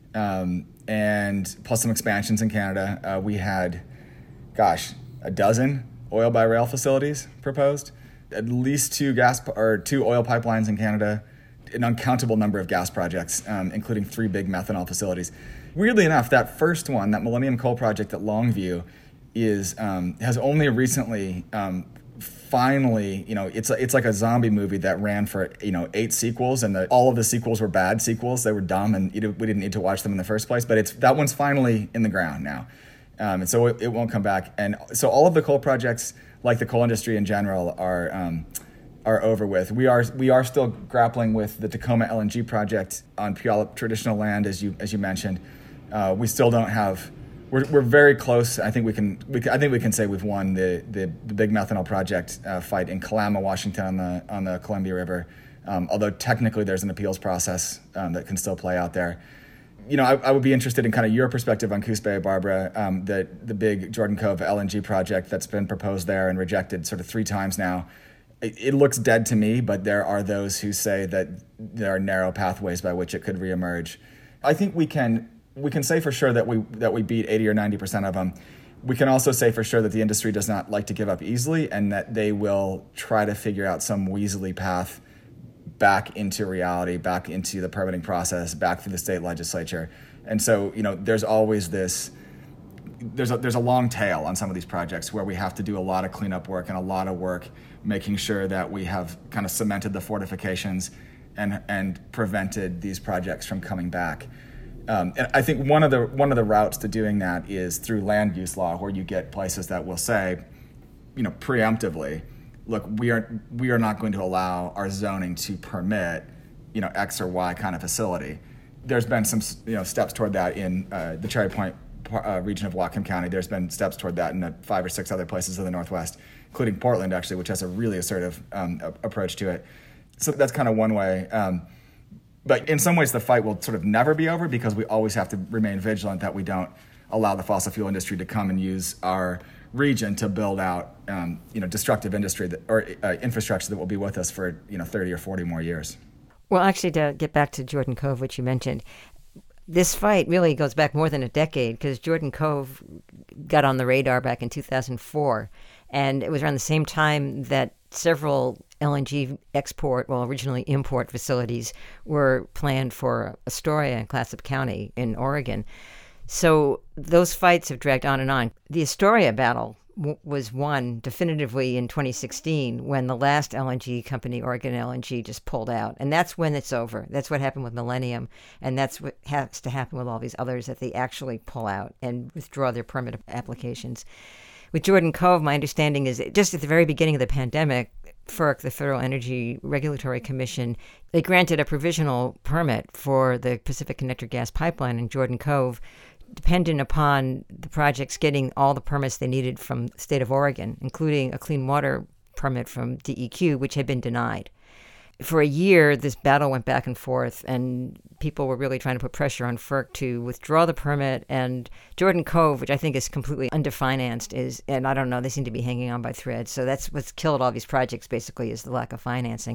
um, and plus some expansions in Canada. Uh, we had, gosh, a dozen oil by rail facilities proposed, at least two gas or two oil pipelines in Canada, an uncountable number of gas projects, um, including three big methanol facilities. Weirdly enough, that first one, that Millennium Coal project at Longview, is um, has only recently um, finally, you know, it's it's like a zombie movie that ran for, you know, eight sequels, and the, all of the sequels were bad sequels. They were dumb, and you know, we didn't need to watch them in the first place. But it's that one's finally in the ground now, um, and so it, it won't come back. And so all of the coal projects, like the coal industry in general, are um, are over with. We are we are still grappling with the Tacoma L N G project on Puyallup traditional land, as you as you mentioned. Uh, we still don't have. We're we're very close. I think we can. We can, I think we can say we've won the the, the big methanol project uh, fight in Kalama, Washington, on the on the Columbia River. Um, although technically there's an appeals process um, that can still play out there. You know, I, I would be interested in kind of your perspective on Coos Bay, Barbara, um, the the big Jordan Cove L N G project that's been proposed there and rejected sort of three times now. It, it looks dead to me, but there are those who say that there are narrow pathways by which it could reemerge. I think we can we can say for sure that we that we beat eighty or ninety percent of them. We can also say for sure that the industry does not like to give up easily, and that they will try to figure out some weaselly path back into reality, back into the permitting process, back through the state legislature. And so, you know, there's always this there's a, there's a long tail on some of these projects where we have to do a lot of cleanup work and a lot of work making sure that we have kind of cemented the fortifications and and prevented these projects from coming back. Um, and I think one of the one of the routes to doing that is through land use law, where you get places that will say, you know, preemptively, look, we are we are not going to allow our zoning to permit, you know, X or Y kind of facility. There's been some, you know, steps toward that in uh, the Cherry Point uh, region of Whatcom County. There's been steps toward that in the five or six other places of the Northwest, including Portland, actually, which has a really assertive um, a- approach to it. So that's kind of one way. Um, but in some ways, the fight will sort of never be over because we always have to remain vigilant that we don't allow the fossil fuel industry to come and use our region to build out, um, you know, destructive industry that, or uh, infrastructure that will be with us for, you know, thirty or forty more years. Well, actually, to get back to Jordan Cove, which you mentioned, this fight really goes back more than a decade because Jordan Cove got on the radar back in two thousand four. And it was around the same time that several L N G export, well, originally import facilities were planned for Astoria and Clatsop County in Oregon. So those fights have dragged on and on. The Astoria battle w- was won definitively in twenty sixteen when the last L N G company, Oregon L N G, just pulled out. And that's when it's over. That's what happened with Millennium. And that's what has to happen with all these others, that they actually pull out and withdraw their permit applications. With Jordan Cove, my understanding is that just at the very beginning of the pandemic, FERC, the Federal Energy Regulatory Commission, they granted a provisional permit for the Pacific Connector gas pipeline in Jordan Cove, dependent upon the projects getting all the permits they needed from the state of Oregon, including a clean water permit from D E Q, which had been denied. For a year, this battle went back and forth, and people were really trying to put pressure on FERC to withdraw the permit. And Jordan Cove, which I think is completely underfinanced, is, and I don't know, they seem to be hanging on by threads. So that's what's killed all these projects, basically, is the lack of financing.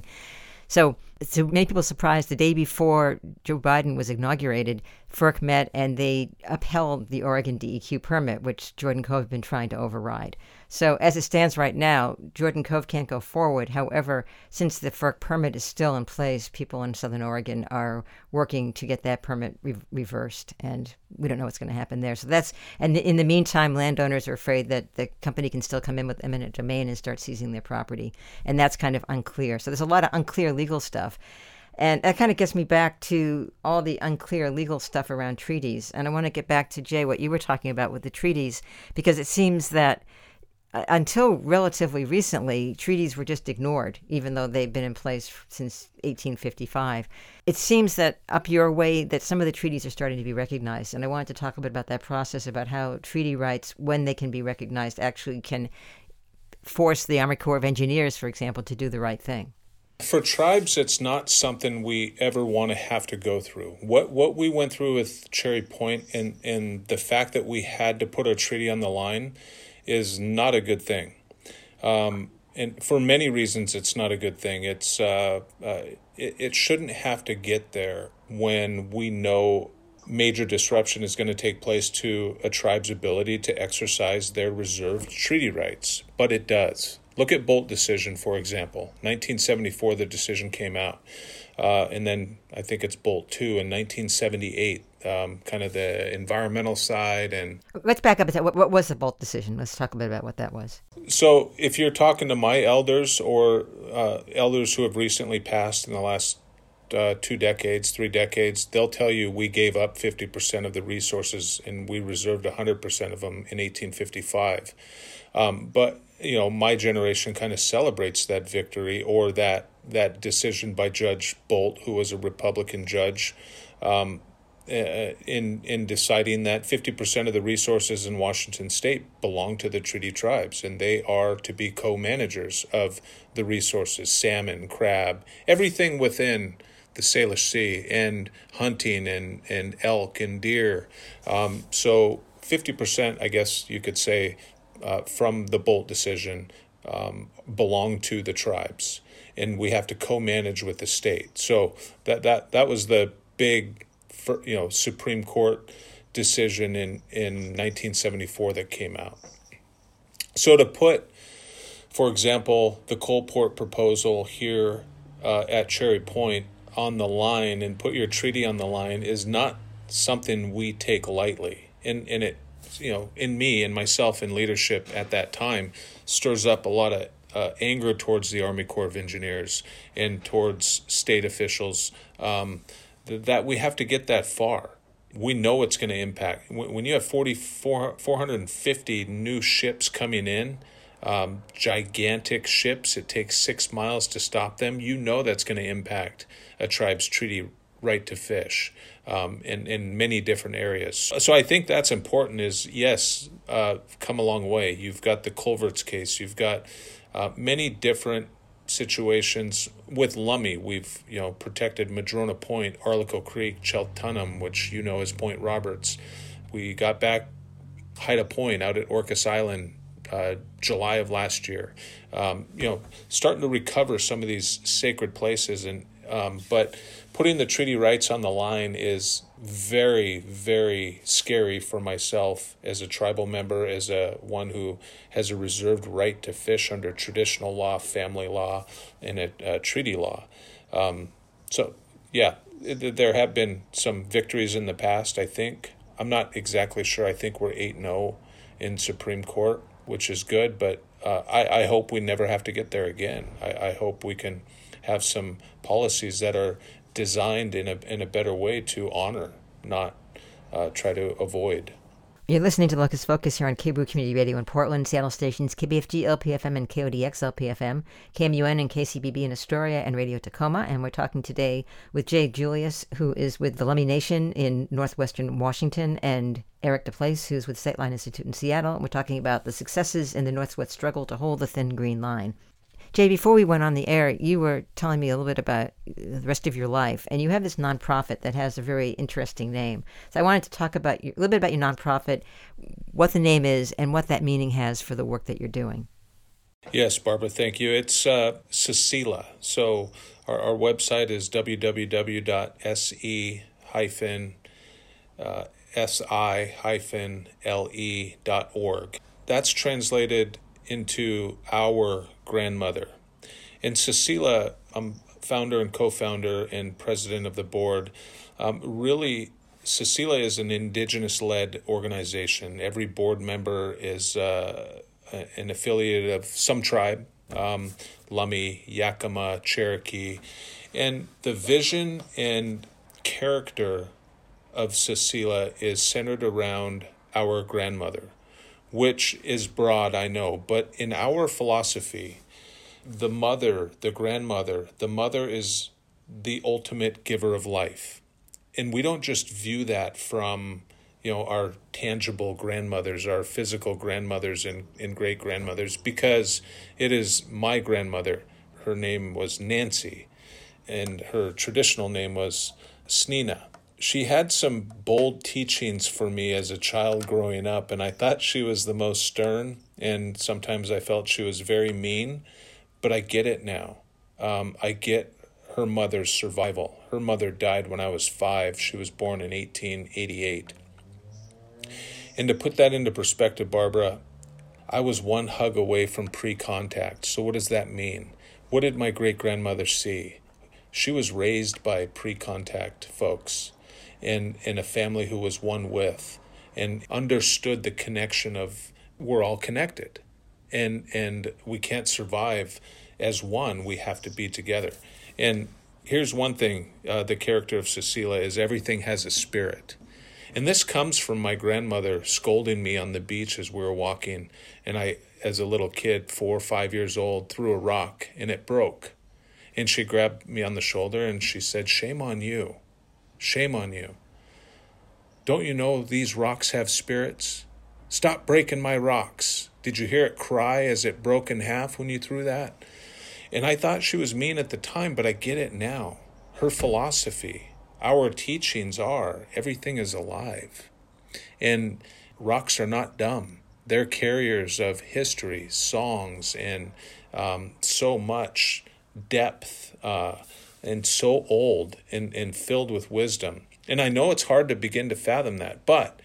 So to make people surprised, the day before Joe Biden was inaugurated, FERC met and they upheld the Oregon D E Q permit, which Jordan Cove had been trying to override. So as it stands right now, Jordan Cove can't go forward. However, since the FERC permit is still in place, people in Southern Oregon are working to get that permit re- reversed, and we don't know what's going to happen there. So that's, and in the meantime, landowners are afraid that the company can still come in with eminent domain and start seizing their property, and that's kind of unclear. So there's a lot of unclear legal stuff. And that kind of gets me back to all the unclear legal stuff around treaties. And I want to get back to, Jay, what you were talking about with the treaties, because it seems that uh, until relatively recently, treaties were just ignored, even though they've been in place since eighteen fifty-five. It seems that up your way that some of the treaties are starting to be recognized. And I wanted to talk a bit about that process, about how treaty rights, when they can be recognized, actually can force the Army Corps of Engineers, for example, to do the right thing. For tribes, it's not something we ever want to have to go through. What what we went through with Cherry Point and, and the fact that we had to put a treaty on the line is not a good thing. Um, and for many reasons, it's not a good thing. It's uh, uh, it, it shouldn't have to get there when we know major disruption is going to take place to a tribe's ability to exercise their reserved treaty rights. But it does. Look at Bolt decision, for example. nineteen seventy-four, the decision came out. Uh, and then I think it's Bolt two in nineteen seventy-eight, um, kind of the environmental side. And let's back up a second. What, what was the Bolt decision? Let's talk a bit about what that was. So if you're talking to my elders or uh, elders who have recently passed in the last uh, two decades, three decades, they'll tell you we gave up fifty percent of the resources and we reserved one hundred percent of them in eighteen fifty-five. Um, but you know, my generation kind of celebrates that victory or that that decision by Judge Bolt, who was a Republican judge, um, in in deciding that fifty percent of the resources in Washington State belong to the treaty tribes, and they are to be co-managers of the resources, salmon, crab, everything within the Salish Sea, and hunting and, and elk and deer. Um, so fifty percent, I guess you could say, Uh, from the Bolt decision um, belong to the tribes, and we have to co-manage with the state. So that that that was the big, you know, Supreme Court decision in in nineteen seventy-four that came out. So to put, for example, the Coalport proposal here uh, at Cherry Point on the line and put your treaty on the line is not something we take lightly, and and it you know, in me and myself in leadership at that time stirs up a lot of uh, anger towards the Army Corps of Engineers and towards state officials, um, th- that we have to get that far. We know it's going to impact. When you have forty-four, four hundred fifty new ships coming in, um, gigantic ships, it takes six miles to stop them, you know that's going to impact a tribe's treaty right to fish um, in, in many different areas. So I think that's important is, yes, uh, come a long way. You've got the Culverts case. You've got uh, many different situations with Lummi. We've, you know, protected Madrona Point, Arlico Creek, Cheltenham, which you know is Point Roberts. We got back Haida Point out at Orcas Island uh, July of last year. Um, you know, starting to recover some of these sacred places, and um, but putting the treaty rights on the line is very, very scary for myself as a tribal member, as a one who has a reserved right to fish under traditional law, family law, and a, a treaty law. Um, so, yeah, it, there have been some victories in the past, I think. I'm not exactly sure. I think we're eight and oh in Supreme Court, which is good, but uh, I, I hope we never have to get there again. I, I hope we can have some policies that are designed in a in a better way to honor, not uh, try to avoid. You're listening to Locus Focus here on K B O Community Radio in Portland, Seattle stations K B F G L P F M and K O D X L P F M, K M U N and K C B B in Astoria, and Radio Tacoma. And we're talking today with Jay Julius, who is with the Lummi Nation in northwestern Washington, and Eric DePlace, who's with Sightline Institute in Seattle. And we're talking about the successes in the Northwest struggle to hold the thin green line. Jay, before we went on the air, you were telling me a little bit about the rest of your life, and you have this nonprofit that has a very interesting name. So I wanted to talk about your, a little bit about your nonprofit, what the name is, and what that meaning has for the work that you're doing. Yes, Barbara, thank you. It's uh, SISILA. So our, our website is w w w dot s e dash l e dot org. That's translated into our grandmother. And SISILA, I'm founder and co-founder and president of the board. Um, really, SISILA is an indigenous-led organization. Every board member is uh, an affiliate of some tribe, um, Lummi, Yakima, Cherokee. And the vision and character of SISILA is centered around our grandmother, which is broad, I know, but in our philosophy, the mother, the grandmother, the mother is the ultimate giver of life. And we don't just view that from, you know, our tangible grandmothers, our physical grandmothers and, and great-grandmothers, because it is my grandmother. Her name was Nancy, and her traditional name was Snina. She had some bold teachings for me as a child growing up, and I thought she was the most stern, and sometimes I felt she was very mean, but I get it now. Um, I get her mother's survival. Her mother died when I was five. She was born in eighteen eighty-eight. And to put that into perspective, Barbara, I was one hug away from pre-contact. So what does that mean? What did my great-grandmother see? She was raised by pre-contact folks in, in a family who was one with, and understood the connection of we're all connected. And and we can't survive as one. We have to be together. And here's one thing, uh, the character of SISILA is everything has a spirit. And this comes from my grandmother scolding me on the beach as we were walking. And I, as a little kid, four or five years old, threw a rock and it broke. And she grabbed me on the shoulder and she said, "Shame on you. Shame on you. Don't you know these rocks have spirits? Stop breaking my rocks. Did you hear it cry as it broke in half when you threw that?" And I thought she was mean at the time, but I get it now. Her philosophy, our teachings are everything is alive. And rocks are not dumb. They're carriers of history, songs, and um, so much depth, uh, and so old and, and filled with wisdom. And I know it's hard to begin to fathom that, but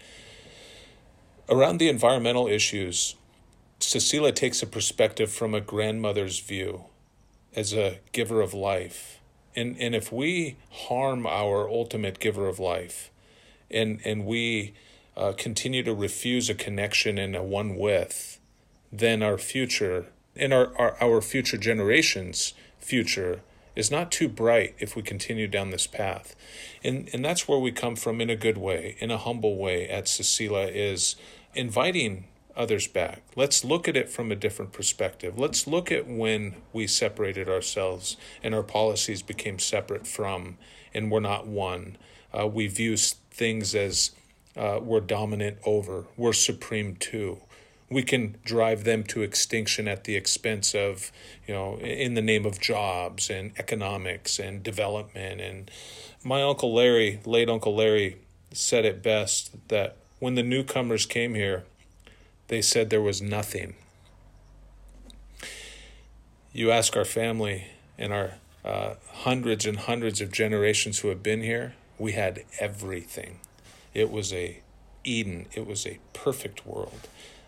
around the environmental issues, SISILA takes a perspective from a grandmother's view as a giver of life. And and if we harm our ultimate giver of life, and and we uh, continue to refuse a connection and a one with, then our future, and our, our, our future generations' future is not too bright if we continue down this path. And and that's where we come from in a good way, in a humble way at Cecilia, is inviting others back. Let's look at it from a different perspective. Let's look at when we separated ourselves and our policies became separate from, and we're not one. Uh, we view things as uh, we're dominant over, we're supreme to. We can drive them to extinction at the expense of, you know, in the name of jobs and economics and development. And my Uncle Larry, late Uncle Larry, said it best that when the newcomers came here, they said there was nothing. You ask our family and our uh, hundreds and hundreds of generations who have been here, we had everything. It was a Eden. It was a perfect world.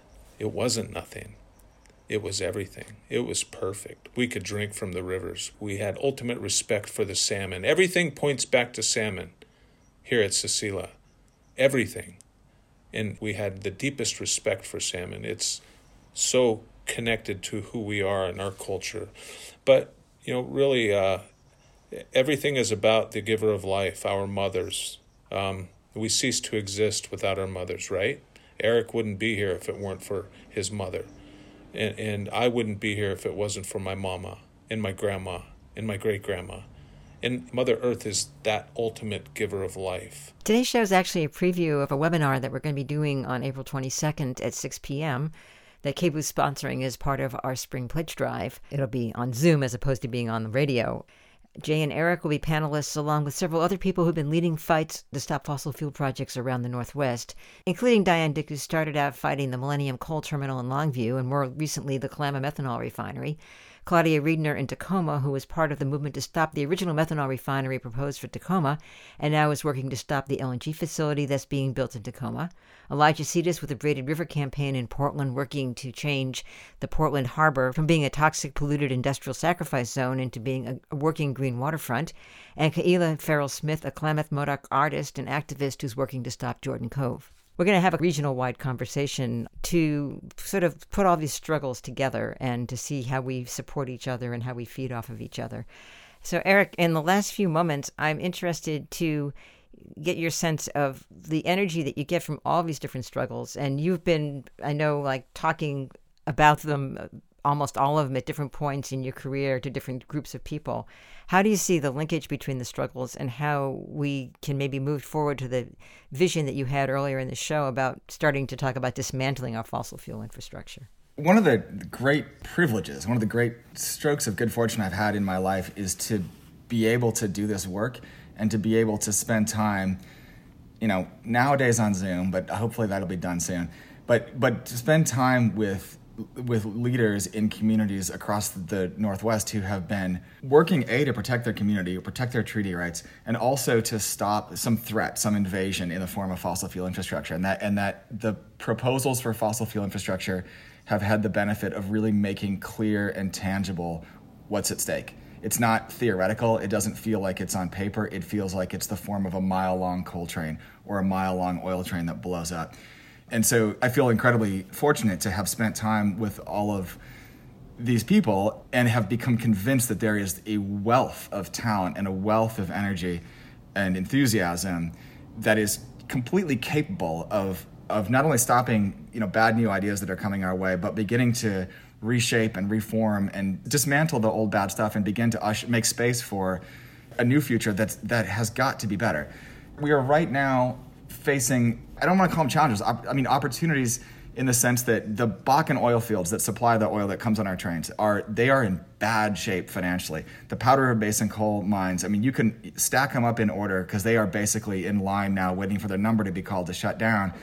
It wasn't nothing. It was everything. It was perfect. We could drink from the rivers. We had ultimate respect for the salmon. Everything points back to salmon here at Cecilia. Everything. And we had the deepest respect for salmon. It's so connected to who we are and our culture. But, you know, really, uh, everything is about the giver of life, our mothers. Um, we cease to exist without our mothers, right? Eric wouldn't be here if it weren't for his mother. And, and I wouldn't be here if it wasn't for my mama and my grandma and my great-grandma. And Mother Earth is that ultimate giver of life. Today's show is actually a preview of a webinar that we're going to be doing on April twenty-second at six p.m. that K B O O's sponsoring as part of our Spring Pledge Drive. It'll be on Zoom as opposed to being on the radio. Jay and Eric will be panelists along with several other people who've been leading fights to stop fossil fuel projects around the Northwest, including Diane Dick, who started out fighting the Millennium Coal Terminal in Longview and more recently the Klamath Methanol Refinery. Claudia Riedner in Tacoma, who was part of the movement to stop the original methanol refinery proposed for Tacoma, and now is working to stop the L N G facility that's being built in Tacoma. Elijah Cetus with the Braided River Campaign in Portland, working to change the Portland Harbor from being a toxic, polluted industrial sacrifice zone into being a, a working green waterfront. And Kaila Farrell-Smith, a Klamath Modoc artist and activist who's working to stop Jordan Cove. We're going to have a regional-wide conversation to sort of put all these struggles together and to see how we support each other and how we feed off of each other. So, Eric, in the last few moments, I'm interested to get your sense of the energy that you get from all these different struggles. And you've been, I know, like talking about them, almost all of them at different points in your career to different groups of people. How do you see the linkage between the struggles and how we can maybe move forward to the vision that you had earlier in the show about starting to talk about dismantling our fossil fuel infrastructure? One of the great privileges, one of the great strokes of good fortune I've had in my life is to be able to do this work and to be able to spend time, you know, nowadays on Zoom, but hopefully that'll be done soon. But but to spend time with with leaders in communities across the Northwest who have been working, A, to protect their community, protect their treaty rights, and also to stop some threat, some invasion in the form of fossil fuel infrastructure. And that and that the proposals for fossil fuel infrastructure have had the benefit of really making clear and tangible what's at stake. It's not theoretical. It doesn't feel like it's on paper. It feels like it's the form of a mile-long coal train or a mile-long oil train that blows up. And so I feel incredibly fortunate to have spent time with all of these people and have become convinced that there is a wealth of talent and a wealth of energy and enthusiasm that is completely capable of of not only stopping, you know, bad new ideas that are coming our way, but beginning to reshape and reform and dismantle the old bad stuff and begin to usher, make space for a new future that's, that has got to be better. We are right now facing, I don't want to call them challenges, I mean opportunities in the sense that the Bakken oil fields that supply the oil that comes on our trains, are they are in bad shape financially. The Powder River Basin coal mines, I mean, you can stack them up in order because they are basically in line now waiting for their number to be called to shut down.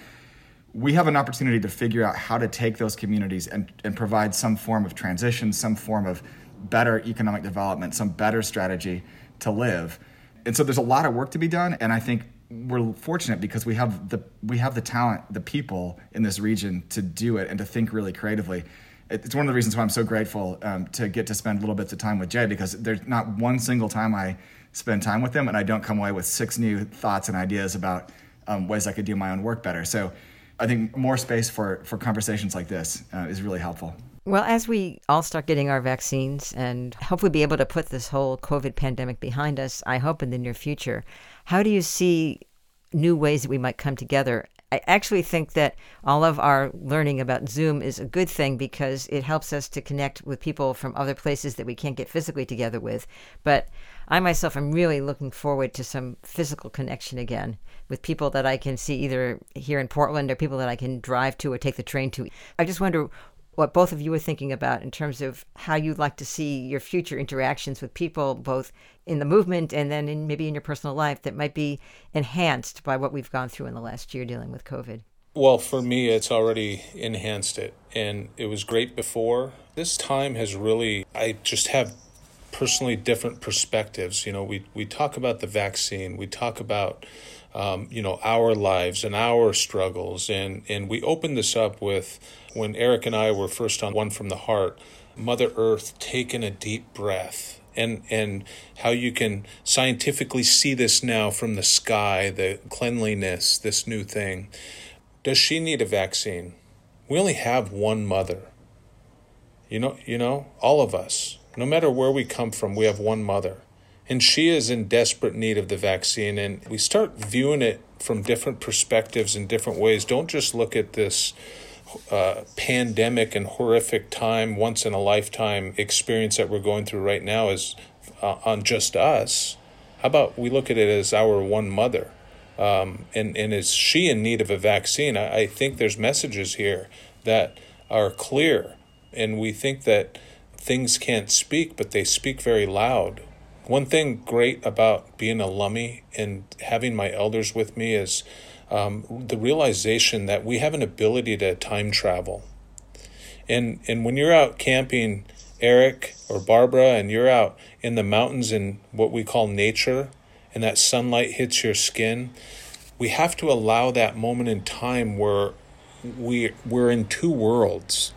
We have an opportunity to figure out how to take those communities and, and provide some form of transition, some form of better economic development, some better strategy to live. And so there's a lot of work to be done, and I think we're fortunate because we have the we have the talent, the people in this region to do it and to think really creatively. It's one of the reasons why I'm so grateful um, to get to spend little bits of time with Jay, because there's not one single time I spend time with him and I don't come away with six new thoughts and ideas about um, ways I could do my own work better. So I think more space for, for conversations like this uh, is really helpful. Well, as we all start getting our vaccines and hopefully be able to put this whole COVID pandemic behind us, I hope in the near future, how do you see new ways that we might come together? I actually think that all of our learning about Zoom is a good thing because it helps us to connect with people from other places that we can't get physically together with. But I myself am really looking forward to some physical connection again with people that I can see either here in Portland or people that I can drive to or take the train to. I just wonder what both of you are thinking about in terms of how you'd like to see your future interactions with people, both in the movement and then in maybe in your personal life, that might be enhanced by what we've gone through in the last year dealing with COVID. Well, for me, it's already enhanced it, and it was great before. This time has really, I just have personally different perspectives. You know, we, we talk about the vaccine, we talk about Um, you know, our lives and our struggles. And, and we opened this up with, when Eric and I were first on One from the Heart, Mother Earth taking a deep breath, and, and how you can scientifically see this now from the sky, the cleanliness, this new thing. Does she need a vaccine? We only have one mother. You know, you know, all of us, no matter where we come from, we have one mother. And she is in desperate need of the vaccine. And we start viewing it from different perspectives in different ways. Don't just look at this uh, pandemic and horrific time, once in a lifetime experience that we're going through right now as uh, on just us. How about we look at it as our one mother? Um, and, and is she in need of a vaccine? I, I think there's messages here that are clear. And we think that things can't speak, but they speak very loud. One thing great about being a Lummi and having my elders with me is um, the realization that we have an ability to time travel. And and when you're out camping, Eric or Barbara, and you're out in the mountains in what we call nature, and that sunlight hits your skin, we have to allow that moment in time where we, we're in two worlds.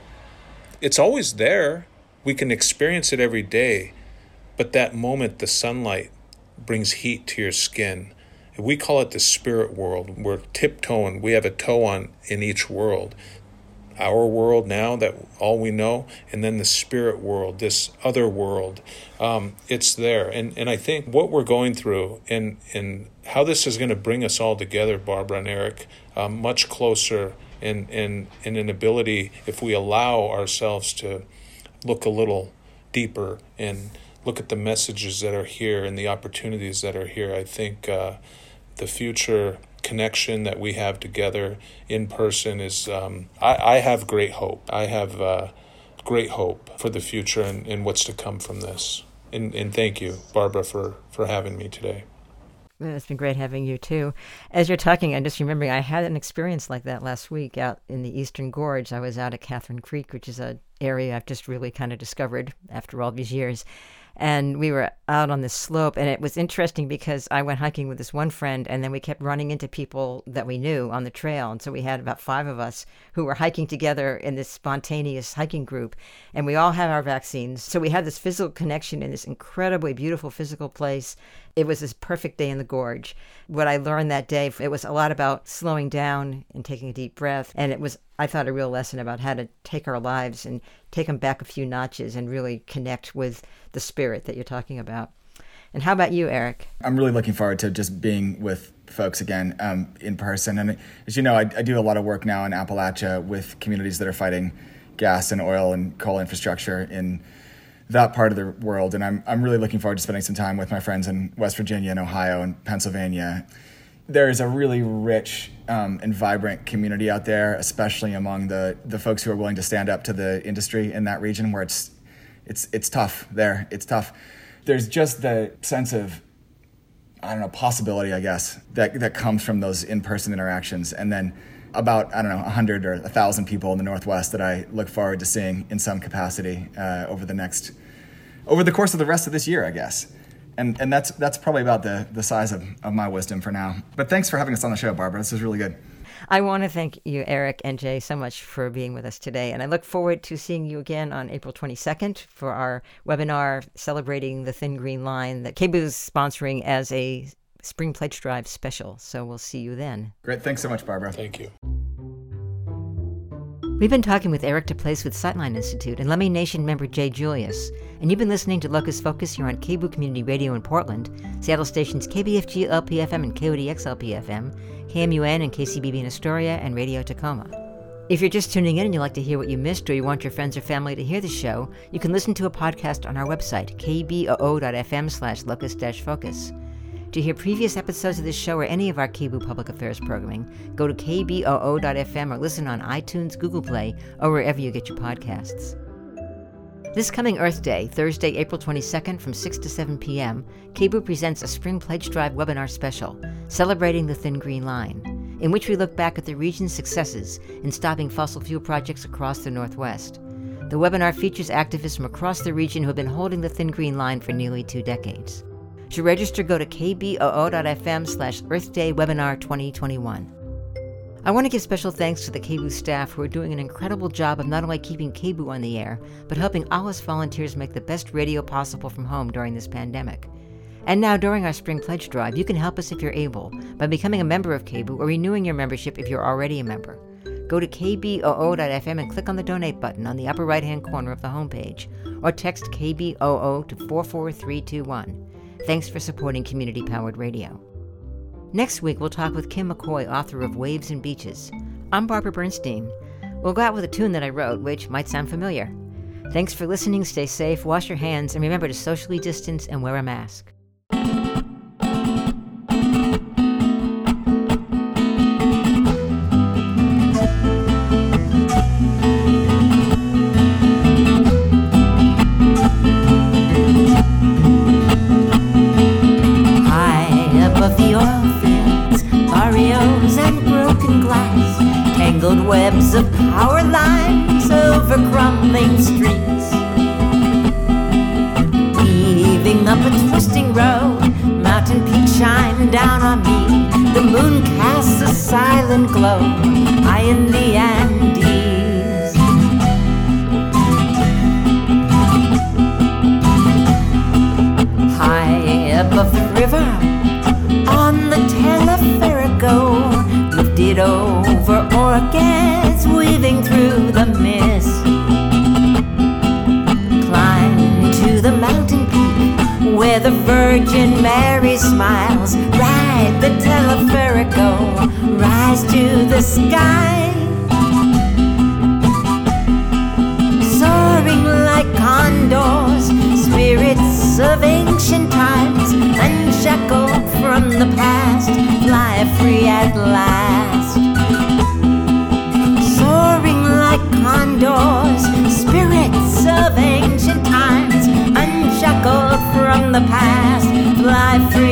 It's always there. We can experience it every day. But that moment, the sunlight brings heat to your skin. We call it the spirit world. We're tiptoeing. We have a toe on in each world. Our world now, that all we know, and then the spirit world, this other world. Um, it's there. And and I think what we're going through and, and how this is going to bring us all together, Barbara and Eric, um, much closer and, and, and an ability, if we allow ourselves to look a little deeper and look at the messages that are here and the opportunities that are here. I think uh, the future connection that we have together in person is, um, I, I have great hope. I have uh, great hope for the future and, and what's to come from this. And, and thank you, Barbara, for, for having me today. It's been great having you, too. As you're talking, I'm just remembering I had an experience like that last week out in the Eastern Gorge. I was out at Catherine Creek, which is an area I've just really kind of discovered after all these years. And we were out on this slope, and it was interesting because I went hiking with this one friend, and then we kept running into people that we knew on the trail. And so we had about five of us who were hiking together in this spontaneous hiking group, and we all had our vaccines. So we had this physical connection in this incredibly beautiful physical place. It was this perfect day in the gorge. What I learned that day, it was a lot about slowing down and taking a deep breath. And it was, I thought, a real lesson about how to take our lives and take them back a few notches and really connect with the spirit that you're talking about. And how about you, Eric? I'm really looking forward to just being with folks again um, in person. And as you know, I, I do a lot of work now in Appalachia with communities that are fighting gas and oil and coal infrastructure in that part of the world. And I'm I'm really looking forward to spending some time with my friends in West Virginia and Ohio and Pennsylvania. There is a really rich um, and vibrant community out there, especially among the, the folks who are willing to stand up to the industry in that region where it's it's it's tough there. It's tough. There's just the sense of, I don't know, possibility, I guess, that, that comes from those in-person interactions. And then about, I don't know, one hundred or one thousand people in the Northwest that I look forward to seeing in some capacity uh, over the next, over the course of the rest of this year, I guess. And and that's that's probably about the, the size of, of my wisdom for now. But thanks for having us on the show, Barbara. This is really good. I want to thank you, Eric and Jay, so much for being with us today. And I look forward to seeing you again on April twenty-second for our webinar celebrating the Thin Green Line that K B U is sponsoring as a Spring Pledge Drive special. So we'll see you then. Great. Thanks so much, Barbara. Thank you. We've been talking with Eric DePlace with Sightline Institute and Lummi Nation member Jay Julius, and you've been listening to Locus Focus here on K B O O Community Radio in Portland, Seattle stations K B F G L P F M and K O D X L P F M, K M U N and K C B B in Astoria, and Radio Tacoma. If you're just tuning in and you'd like to hear what you missed, or you want your friends or family to hear the show, you can listen to a podcast on our website, k b o o dot f m slash locus dash focus. To hear previous episodes of this show or any of our K B O O Public Affairs programming, go to k b o o dot f m or listen on iTunes, Google Play, or wherever you get your podcasts. This coming Earth Day, Thursday, April twenty-second from six to seven p.m., K B O O presents a Spring Pledge Drive webinar special, Celebrating the Thin Green Line, in which we look back at the region's successes in stopping fossil fuel projects across the Northwest. The webinar features activists from across the region who have been holding the Thin Green Line for nearly two decades. To register, go to k b o o dot f m slash Earth Day Webinar twenty twenty-one. I want to give special thanks to the K B O O staff who are doing an incredible job of not only keeping K B O O on the air, but helping all us volunteers make the best radio possible from home during this pandemic. And now, during our Spring Pledge Drive, you can help us if you're able by becoming a member of K B O O or renewing your membership if you're already a member. Go to k b o o dot f m and click on the Donate button on the upper right-hand corner of the homepage, or text K B O O to four four three two one. Thanks for supporting community-powered radio. Next week, we'll talk with Kim McCoy, author of Waves and Beaches. I'm Barbara Bernstein. We'll go out with a tune that I wrote, which might sound familiar. Thanks for listening, stay safe, wash your hands, and remember to socially distance and wear a mask. Webs of power lines over crumbling streets, weaving up a twisting road, mountain peaks shine down on me, the moon casts a silent glow high in the Andes. High above the river, on the Teleférico, lifted over orchids weaving through the mist. Climb to the mountain peak where the Virgin Mary smiles. Ride the Teleférico, rise to the sky. Soaring like condors, spirits of ancient times, unshackled from the past, fly free at last. Soaring like condors, spirits of ancient times, unshackled from the past, fly free